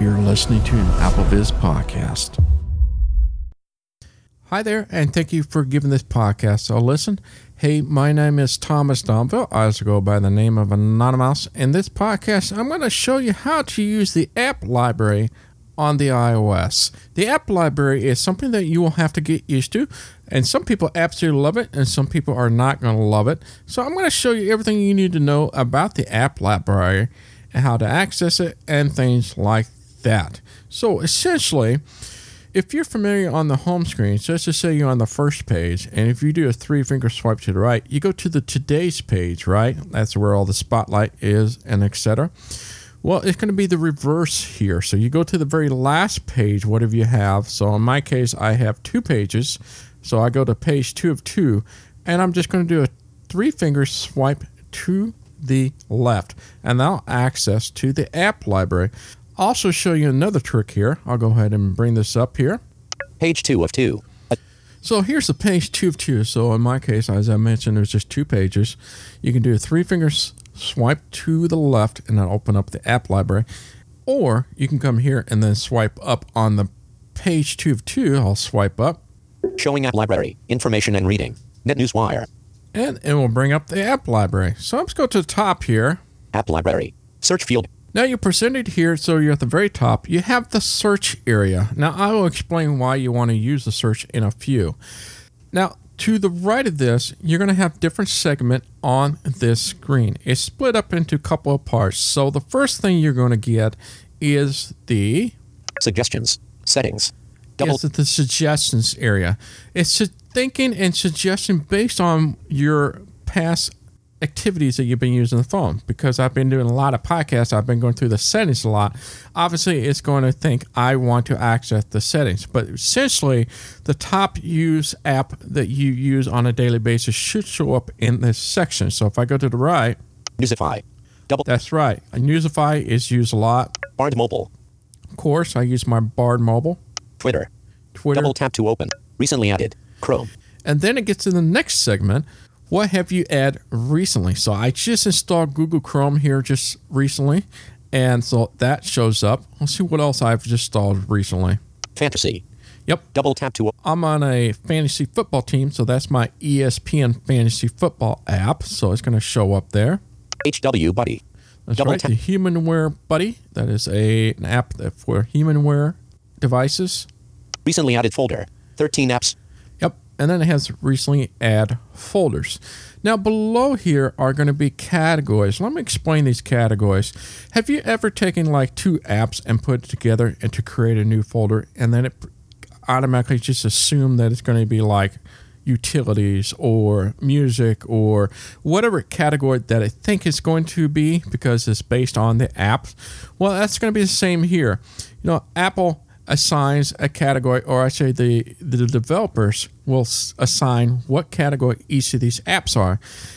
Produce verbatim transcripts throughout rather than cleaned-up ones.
You're listening to an AppleVis podcast. Hi there, and thank you for giving this podcast a listen. Hey, my name is Thomas Donville. I also go by the name of Anonymous. In this podcast, I'm going to show you how to use the app library on the iOS. The app library is something that you will have to get used to, and some people absolutely love it, and some people are not going to love it. So I'm going to show you everything you need to know about the app library and how to access it and things like that. So essentially, if you're familiar on the home screen, so let's just say you're on the first page, and if you do a three finger swipe to the right, you go to the Today's page, right? That's where all the spotlight is and et cetera. Well, it's going to be the reverse here. So you go to the very last page, whatever you have. So in my case, I have two pages. So I go to page two of two, and I'm just going to do a three finger swipe to the left, and that'll access to the app library. Also show you another trick here. I'll go ahead and bring this up here. Page two of two. So here's the page two of two. So in my case, as I mentioned, there's just two pages. You can do a three finger swipe to the left and then open up the app library. Or you can come here and then swipe up on the page two of two. I'll swipe up. Showing app library, information and reading. NetNewsWire. And it will bring up the app library. So let's go to the top here. App library. Search field. Now you're presented here, so you're at the very top. You have the search area. Now I will explain why you want to use the search in a few. Now to the right of this, you're going to have different segment on this screen. It's split up into a couple of parts. So the first thing you're going to get is the suggestions, settings. Double It's the suggestions area. It's thinking and suggestion based on your past activities that you've been using the phone. Because I've been doing a lot of podcasts, I've been going through the settings a lot. Obviously, it's going to think I want to access the settings. But essentially, the top use app that you use on a daily basis should show up in this section. So if I go to the right, Newsify. Double. That's right. Newsify is used a lot. Bard Mobile. Of course, I use my Bard Mobile. Twitter. Twitter. Double tap to open. Recently added. Chrome. And then it gets to the next segment. What have you added recently? So I just installed Google Chrome here just recently. And so that shows up. Let's see what else I've just installed recently. Fantasy. Yep. Double tap to open. I'm on a fantasy football team. So that's my E S P N Fantasy Football app. So it's going to show up there. H W Buddy. That's Double right. tap. The Humanware Buddy. That is a, an app that for Humanware devices. Recently added folder. thirteen apps. Yep, and then it has recently add folders. Now below here are going to be categories. Let me explain these categories. Have you ever taken like two apps and put it together and to create a new folder, and then it automatically just assume that it's going to be like utilities or music or whatever category that I think it's going to be because it's based on the app? Well, that's going to be the same here. You know, Apple assigns a category, or I say the, the developers will s- assign what category each of these apps are.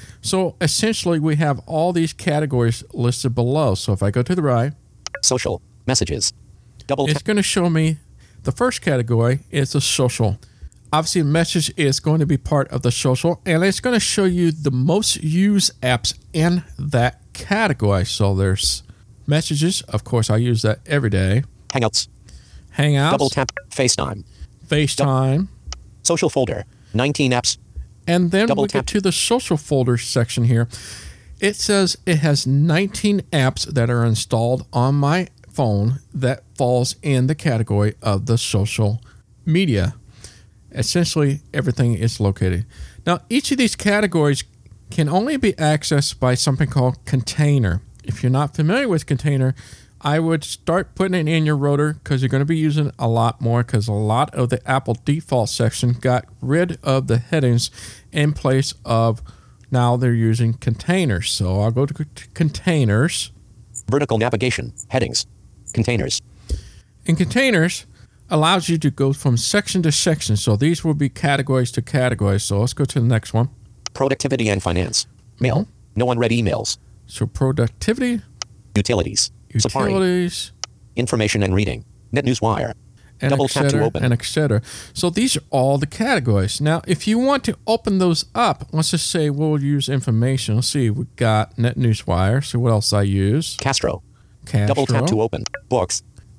So essentially we have all these categories listed below. So if I go to the right, social, messages. Double it's tap. going to show me the first category is the social. Obviously message is going to be part of the social, and it's going to show you the most used apps in that category. So there's messages. Of course, I use that every day. Hangouts. Hangouts. Double tap. FaceTime. FaceTime. Social folder. nineteen apps. And then Double we tap. get to the social folder section here. It says it has nineteen apps that are installed on my phone that falls in the category of the social media. Essentially, everything is located. Now, each of these categories can only be accessed by something called Container. If you're not familiar with Container, I would start putting it in your rotor because you're going to be using it a lot more because a lot of the Apple default section got rid of the headings in place of now they're using containers. So I'll go to c- containers. Vertical navigation. Headings. Containers. In containers allows you to go from section to section. So these will be categories to categories. So let's go to the next one. Productivity and finance. Mail. Mhm. No unread emails. So productivity, Utilities. Safari. utilities, Information and reading. NetNewsWire. and Double et tap to cetera, open. and et cetera. So these are all the categories. Now, if you want to open those up, let's just say we'll use information. Let's see, we got NetNewsWire. So what else I use? Castro. Castro. Double tap to open. Books.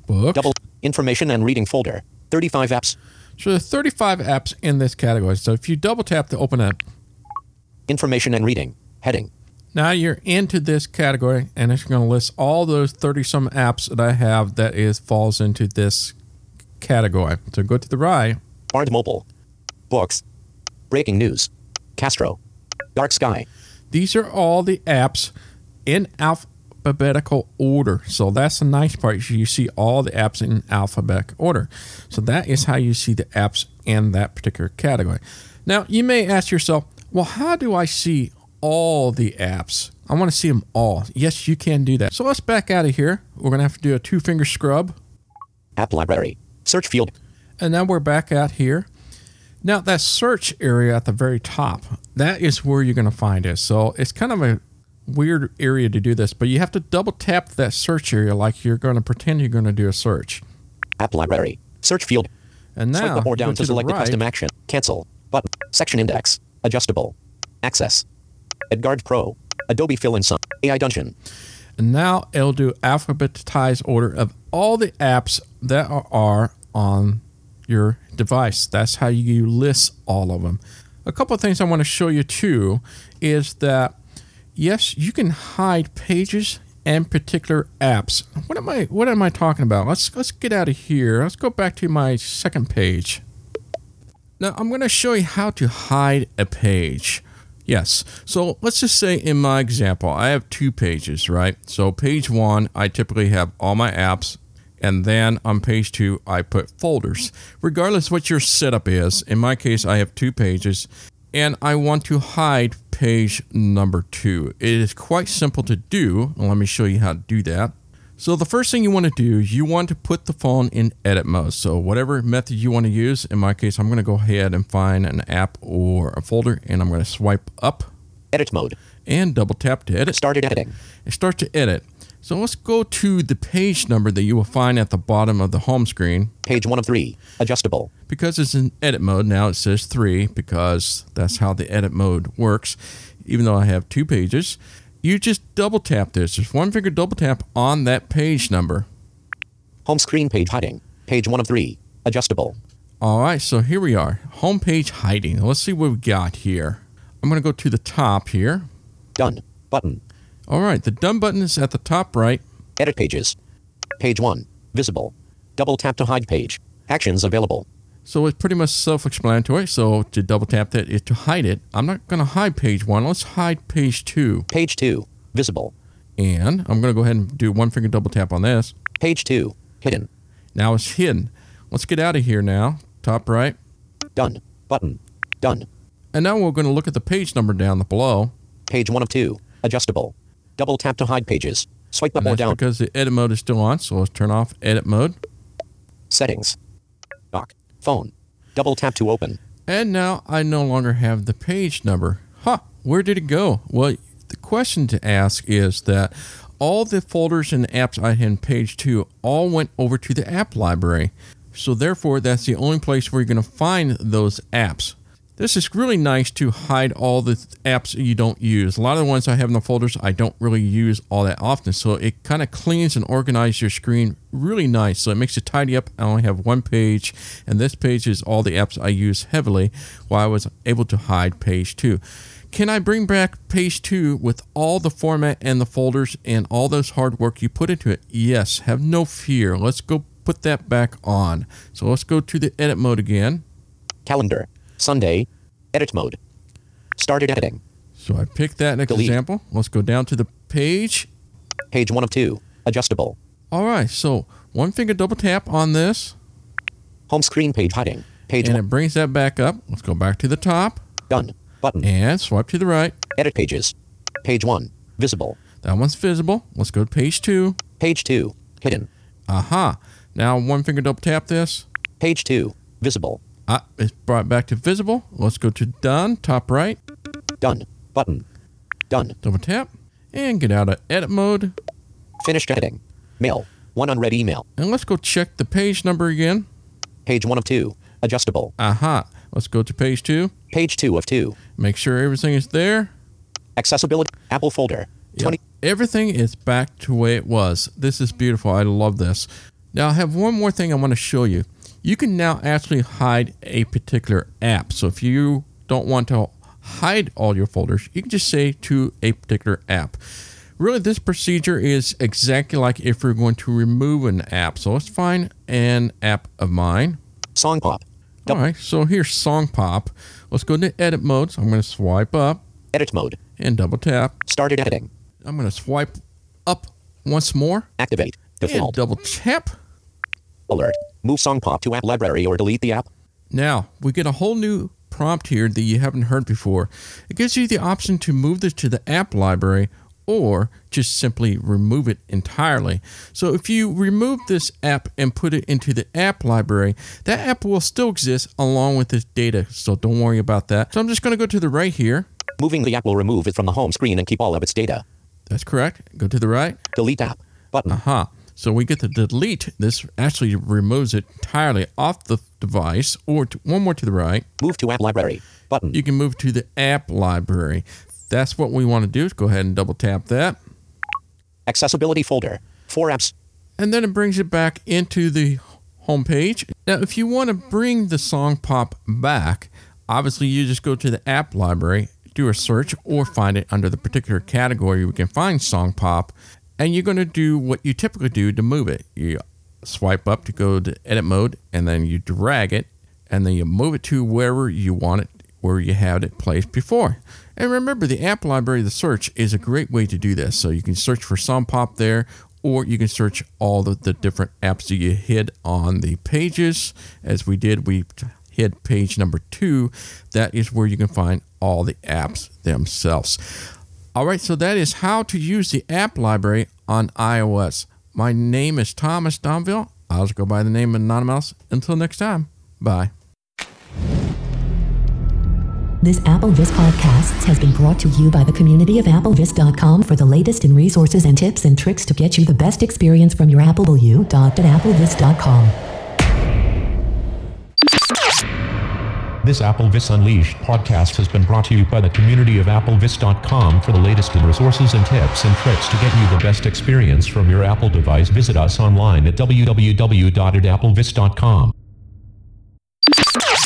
Books. Double information and reading folder. thirty-five apps. So there's thirty-five apps in this category. So if you double tap to open it, Information and reading. Heading. now you're into this category, and it's going to list all those thirty-some apps that I have that is falls into this category. So go to the right. Bard Mobile. Books. Breaking news. Castro. Dark Sky. These are all the apps in alphabetical order. So that's the nice part. You see all the apps in alphabetical order. So that is how you see the apps in that particular category. Now, you may ask yourself, well, how do I see all the apps? I want to see them all. Yes, you can do that. So let's back out of here. We're going to have to do a two-finger scrub. App library. Search field. And now we're back out here. Now, that search area at the very top, that is where you're going to find it. So it's kind of a weird area to do this, but you have to double tap that search area like you're going to pretend you're going to do a search. App library. Search field. And now, Swipe up or go down to the select a right. custom action. Cancel. Button. Section index. Adjustable. Access. Edgard Pro. Adobe Fill in Sum. A I Dungeon. And now it'll do alphabetized order of all the apps that are on your device. That's how you list all of them. A couple of things I want to show you too is that yes, you can hide pages and particular apps. What am I what am I talking about? Let's let's get out of here. Let's go back to my second page. Now I'm going to show you how to hide a page. Yes. So let's just say in my example, I have two pages, right? So page one, I typically have all my apps. And then on page two, I put folders. Regardless what your setup is, in my case, I have two pages. And I want to hide page number two. It is quite simple to do. Let me show you how to do that. So the first thing you want to do is you want to put the phone in edit mode. So whatever method you want to use, in my case, I'm going to go ahead and find an app or a folder, and I'm going to swipe up. Edit mode. And double tap to edit. Started editing. It starts to edit. So let's go to the page number that you will find at the bottom of the home screen. Page one of three. Adjustable. Because it's in edit mode, now it says three because that's how the edit mode works. Even though I have two pages, you just double tap this. Just one finger double tap on that page number. Home screen page hiding. Page one of three. Adjustable. All right, so here we are. Home page hiding. Let's see what we got here. I'm going to go to the top here. Done. Button. All right, the done button is at the top right. Edit pages. Page one. Visible. Double tap to hide page. Actions available. So it's pretty much self-explanatory. So to double tap that is to hide it. I'm not going to hide page one. Let's hide page two. Page two. Visible. And I'm going to go ahead and do one finger double tap on this. Page two. Hidden. Now it's hidden. Let's get out of here now. Top right. Done. Button. Done. And now we're going to look at the page number down below. Page one of two. Adjustable. Double tap to hide pages. Swipe up And or that's down. because the edit mode is still on. So let's turn off edit mode. Settings. Dock. Phone. Double tap to open. And now I no longer have the page number. Huh, where did it go? Well, the question to ask is that all the folders and apps I had in page two all went over to the app library. So therefore, that's the only place where you're going to find those apps. This is really nice to hide all the apps you don't use. A lot of the ones I have in the folders, I don't really use all that often. So it kind of cleans and organizes your screen really nice. So it makes it tidy up. I only have one page, and this page is all the apps I use heavily, while I was able to hide page two. Can I bring back page two with all the format and the folders and all those hard work you put into it? Yes, have no fear. Let's go put that back on. So let's go to the edit mode again. Calendar. Sunday. Edit mode. Started editing. So I picked that next Delete. example. Let's go down to the page. Page one of two. Adjustable. All right, so one finger double tap on this, Home screen page hiding. Page and one. it brings that back up. Let's go back to the top Done. Button. and swipe to the right. Edit pages. Page one. Visible. That one's visible. Let's go to page two. Page two. Hidden. Aha. Now one finger double tap this. Page two. Visible. Ah, it's brought back to visible. Let's go to done, top right. Done. Button. Done. Double tap and get out of edit mode. Finished editing. Mail. One unread email. And let's go check the page number again. Page one of two. Adjustable. Aha. Let's go to page two. Page two of two. Make sure everything is there. Accessibility. Apple folder. Yep. twenty. Everything is back to the way it was. This is beautiful. I love this. Now I have one more thing I want to show you. You can now actually hide a particular app. So if you don't want to hide all your folders, you can just say to a particular app. Really, this procedure is exactly like if you're going to remove an app. So let's find an app of mine. Song Pop. All right, so here's Song Pop. Let's go into edit mode. So I'm going to swipe up. Edit mode. And double tap. Started editing. I'm going to swipe up once more. Activate. Default. And double tap. Alert. Move Song Pop to app library or delete the app. Now, we get a whole new prompt here that you haven't heard before. It gives you the option to move this to the app library or just simply remove it entirely. So if you remove this app and put it into the app library, that app will still exist along with this data. So don't worry about that. So I'm just going to go to the right here. Moving the app will remove it from the home screen and keep all of its data. That's correct. Go to the right. Delete app button. Aha. So we get to delete. This actually removes it entirely off the device, or to, one more to the right. Move to app library button. You can move to the app library. That's what we want to do. Go ahead and double tap that. Accessibility folder. Four apps. And then it brings it back into the home page. Now, if you want to bring the Song Pop back, obviously you just go to the app library, do a search, or find it under the particular category we can find Song Pop. And you're going to do what you typically do to move it. You swipe up to go to edit mode, and then you drag it, and then you move it to wherever you want it, where you had it placed before. And remember, the app library, the search, is a great way to do this. So you can search for Song Pop there, or you can search all the, the different apps that you hid on the pages. As we did, we hid page number two. That is where you can find all the apps themselves. All right, so that is how to use the app library on iOS. My name is Thomas Domville. I'll just go by the name of Anonymous. Until next time, bye. This AppleVis podcast has been brought to you by the community of Applevis dot com. For the latest in resources and tips and tricks to get you the best experience from your Apple, w dot applevis dot com. This AppleVis Unleashed podcast has been brought to you by the community of Applevis dot com. For the latest in resources and tips and tricks to get you the best experience from your Apple device, visit us online at w w w dot applevis dot com.